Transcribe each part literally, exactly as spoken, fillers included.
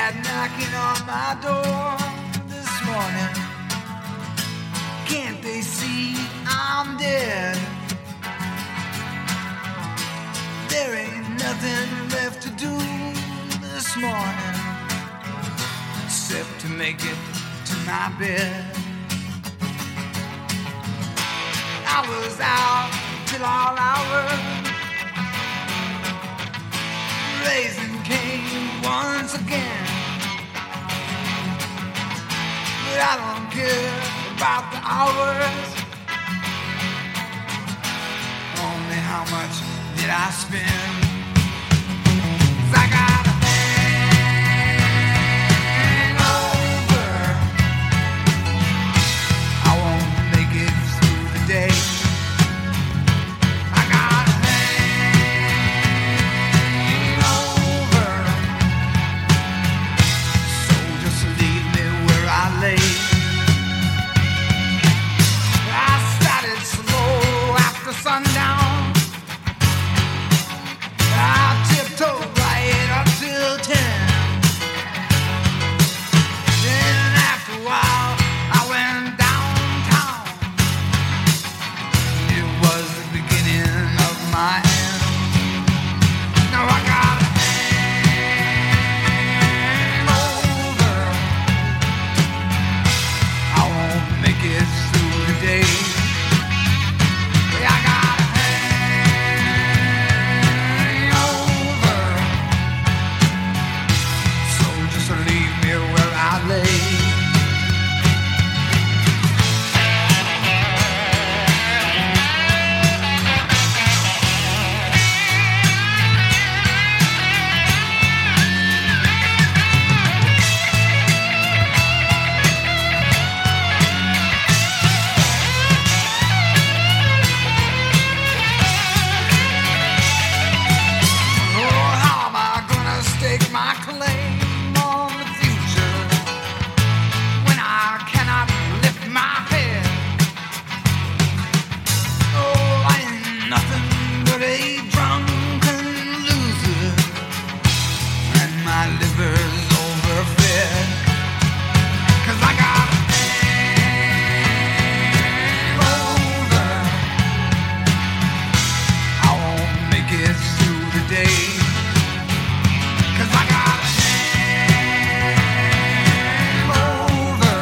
cat knocking on my door this morning. Can't they see I'm dead? There ain't nothing left to do this morning except to make it to my bed. I was out till all hours, raising Cain once again. But I don't care about the hours, only how much did I spend. 'Cause I got a hangover, I won't make it through the day. I got a hangover, so just leave me where I lay. I started slow after sundown. I tiptoed right up till ten. Then after a while I went downtown. It was the beginning of my end. Now I got a hangover, I won't make it through the day. I got a hangover, so just leave me where I lay. Oh, how am I gonna stake my claim on the future when I cannot lift my head? Oh, I ain't nothing but a drunken loser, and my liver's overfed. 'Cause I got a hangover, I won't make it through the day. 'Cause I got a hangover,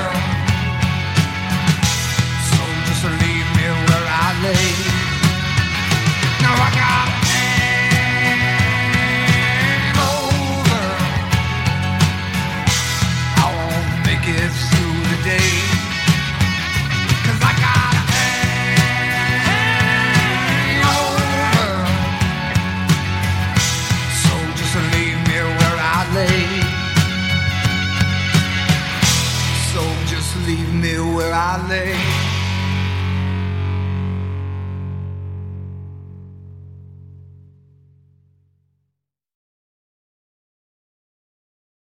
so just leave me where I lay. Now I got a hangover, I won't make it through the day. 'Cause I got a hangover, so just leave me where I lay. So just leave me where I lay.